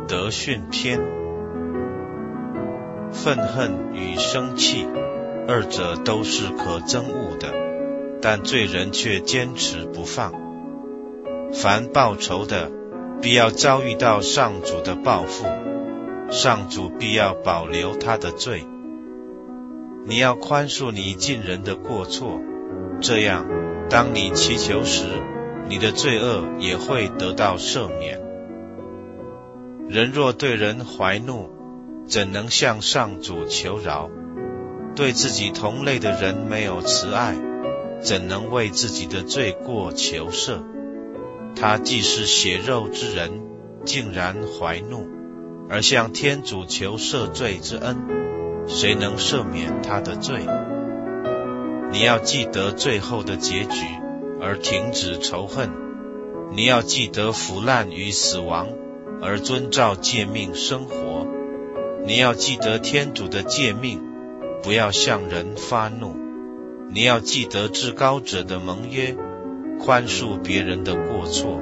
德训篇。愤恨与生气，二者都是可憎恶的，但罪人却坚持不放。凡报仇的，必要遭遇到上主的报复，上主必要保留他的罪。你要宽恕你近人的过错，这样，当你祈求时，你的罪恶也会得到赦免。人若对人怀怒，怎能向上主求饶？对自己同类的人没有慈爱，怎能为自己的罪过求赦？他既是血肉之人，竟然怀怒，而向天主求赦罪之恩，谁能赦免他的罪？你要记得最后的结局，而停止仇恨；你要记得腐烂与死亡，而遵照诫命生活；你要记得天主的诫命，不要向人发怒；你要记得至高者的盟约，宽恕别人的过错。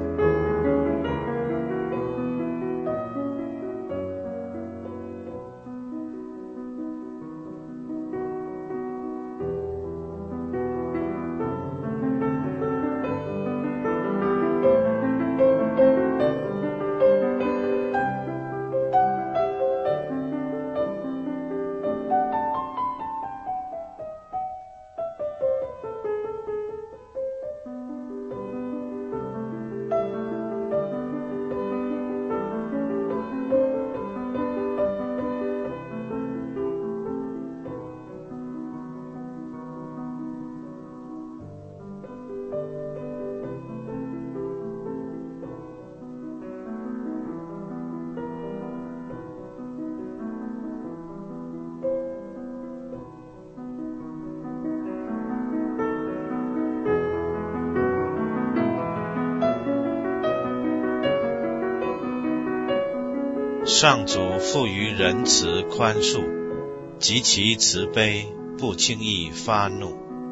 上主富于仁慈宽恕，极其慈悲，不轻易发怒。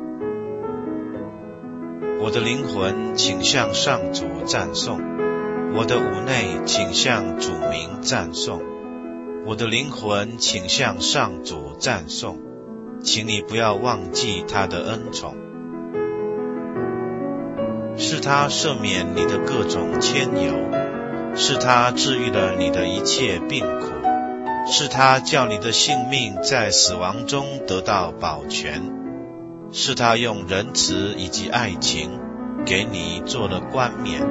我的灵魂请向上主赞颂，我的五内请向主名赞颂。我的灵魂请向上主赞颂，请你不要忘记他的恩宠。是他赦免你的各种愆尤，是他治愈了你的一切病苦，是他叫你的性命在死亡中得到保全，是他用仁慈以及爱情给你做了冠冕。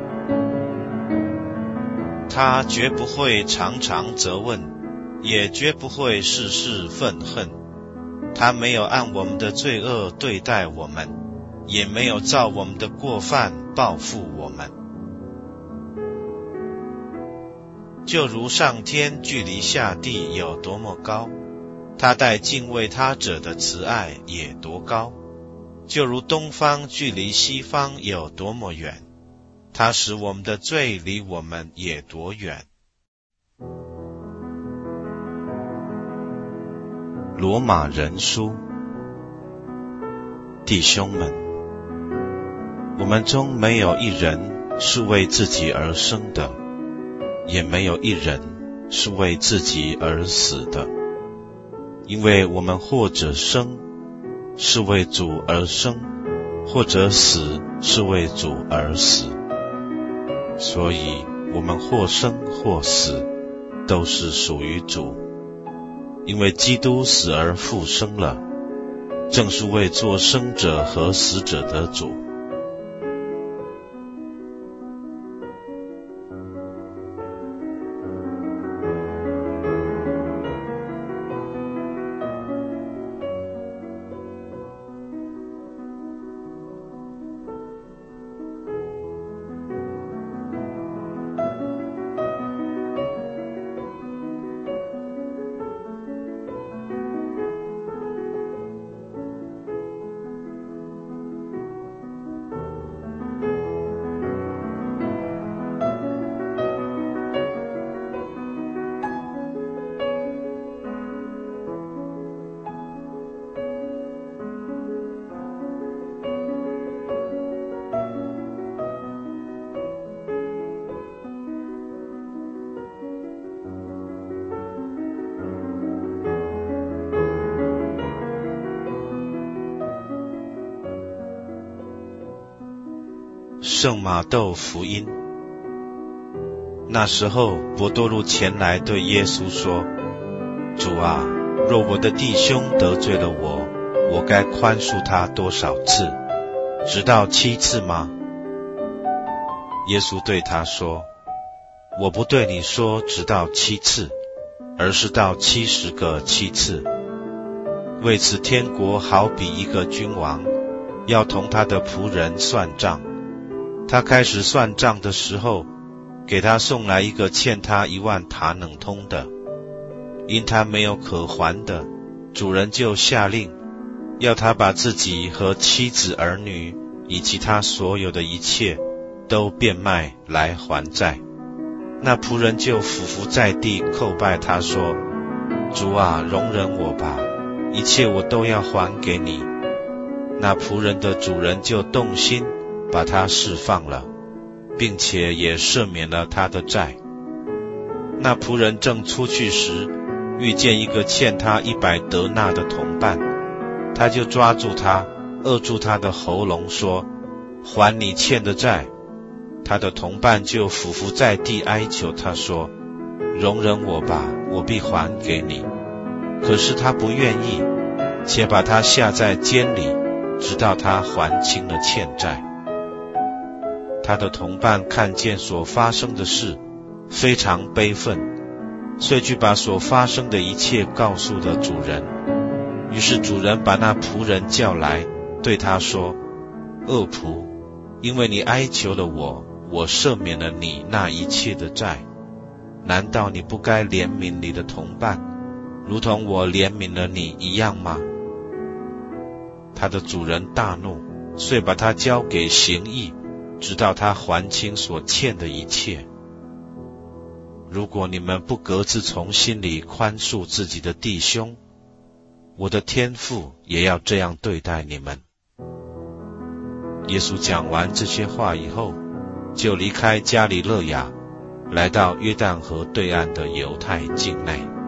他绝不会常常责问，也绝不会事事愤恨。他没有按我们的罪恶对待我们，也没有照我们的过犯报复我们。就如上天距离下地有多么高，他待敬畏他者的慈爱也多高；就如东方距离西方有多么远，他使我们的罪离我们也多远。罗马人书。弟兄们，我们中没有一人是为自己而生的，也没有一人是为自己而死的，因为我们或者生，是为主而生，或者死，是为主而死。所以我们或生或死，都是属于主，因为基督死而复生了，正是为做生者和死者的主。 圣马窦福音。那时候伯多禄前来对耶稣说：主啊，若我的弟兄得罪了我，我该宽恕他多少次？直到7次吗？耶稣对他说：我不对你说直到7次，而是到70个7次。为此天国好比一个君王，要同他的仆人算账。他开始算账的时候，给他送来一个欠他1万塔冷通的。因他没有可还的，主人就下令，要他把自己和妻子儿女以及他所有的一切都变卖来还债。那仆人就俯伏在地叩拜他说：主啊，容忍我吧，一切我都要还给你。那仆人的主人就动心，把他释放了，并且也赦免了他的债。那仆人正出去时，遇见一个欠他100德纳的同伴，他就抓住他，扼住他的喉咙，说：还你欠的债。他的同伴就俯伏在地哀求他说：容忍我吧，我必还给你。可是他不愿意，且把他下在监里，直到他还清了欠债。他的同伴看见所发生的事，非常悲愤，遂去把所发生的一切告诉了主人。于是主人把那仆人叫来，对他说：恶仆，因为你哀求了我，我赦免了你那一切的债。难道你不该怜悯你的同伴，如同我怜悯了你一样吗？他的主人大怒，遂把他交给刑役，直到他还清所欠的一切。如果你们不各自从心里宽恕自己的弟兄，我的天父也要这样对待你们。耶稣讲完这些话以后，就离开加里肋亚，来到约旦河对岸的犹太境内。